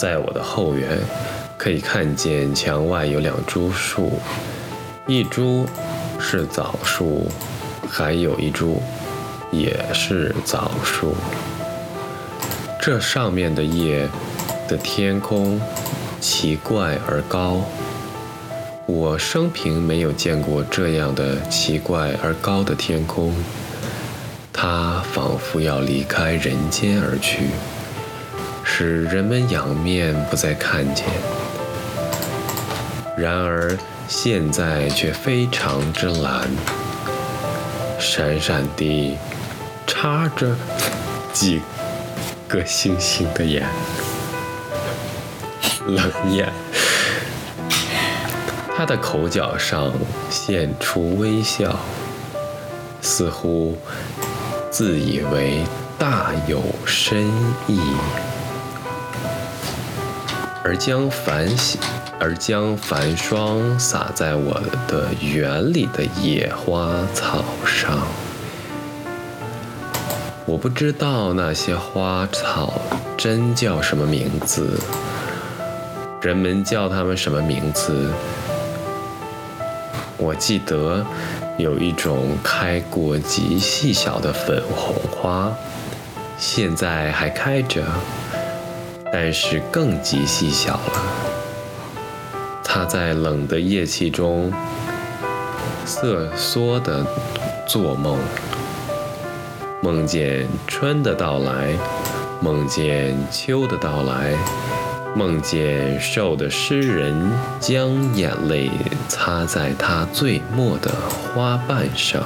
在我的后园，可以看见墙外有2株树，一株是枣树，还有一株也是枣树。这上面的叶的天空奇怪而高，我生平没有见过这样的奇怪而高的天空，它仿佛要离开人间而去，使人们仰面不再看见。然而现在却非常之蓝，闪闪地插着几个星星的眼，冷眼。他的口角上现出微笑，似乎自以为大有深意，而将繁霜洒在我的园里的野花草上。我不知道那些花草真叫什么名字，人们叫它们什么名字？我记得有一种开过极细小的粉红花，现在还开着，但是更极细小了。它在冷的夜气中瑟缩地做梦，梦见春的到来，梦见秋的到来，梦见瘦的诗人将眼泪擦在他最末的花瓣上，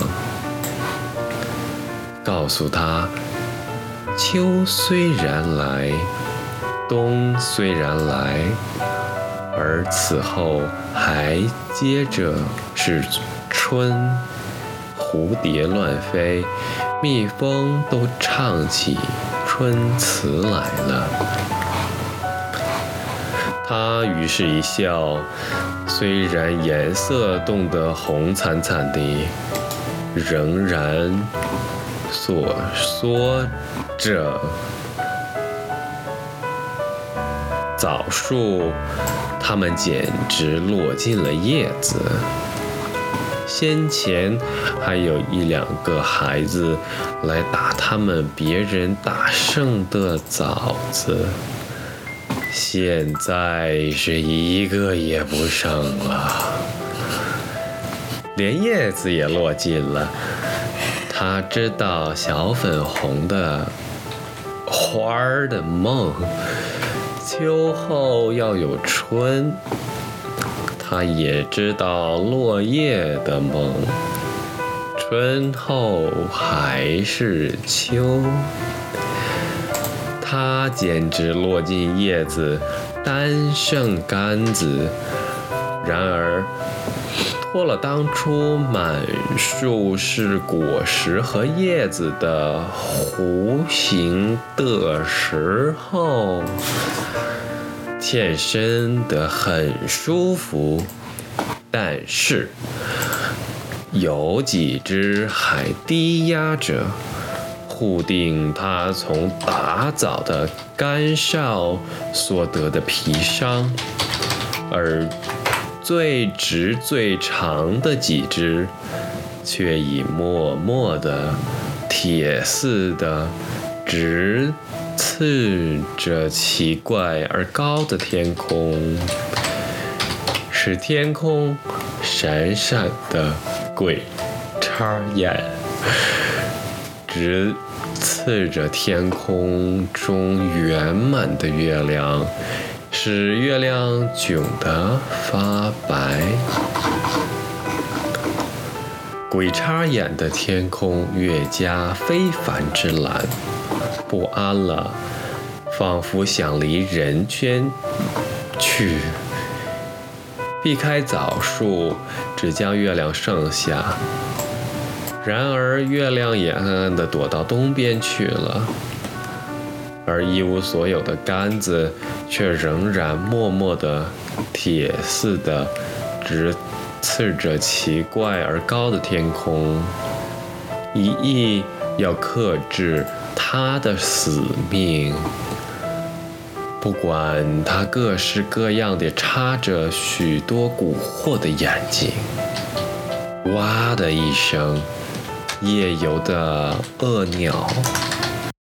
告诉他，秋虽然来，冬虽然来，而此后还接着是春，蝴蝶乱飞，蜜蜂都唱起春词来了。他于是一笑，虽然颜色冻得红惨惨的，仍然所说着。枣树，它们简直落尽了叶子。先前还有1-2个孩子来打他们别人打剩的枣子，现在是一个也不剩了，连叶子也落尽了。他知道小粉红的花儿的梦，秋后要有春，他也知道落叶的梦，春后还是秋。它简直落尽叶子，单剩杆子。然而脱了当初满树是果实和叶子的弧形的时候，欠身得很舒服，但是有几只还低压着，护定它从打枣的干哨所得的皮伤，而最直最长的几只却已默默的铁似的直刺着奇怪而高的天空，使天空闪闪的鬼叉眼，直刺着天空中圆满的月亮，使月亮窘得发白。鬼叉眼的天空越加非凡之蓝，不安了，仿佛想离人圈去，避开枣树，只将月亮剩下。然而月亮也暗暗地躲到东边去了，而一无所有的杆子却仍然默默地铁似的直刺着奇怪而高的天空，一意要克制它的死命。 不管它各式各样地插着许多蛊惑的眼睛，哇的一声，夜游的恶鸟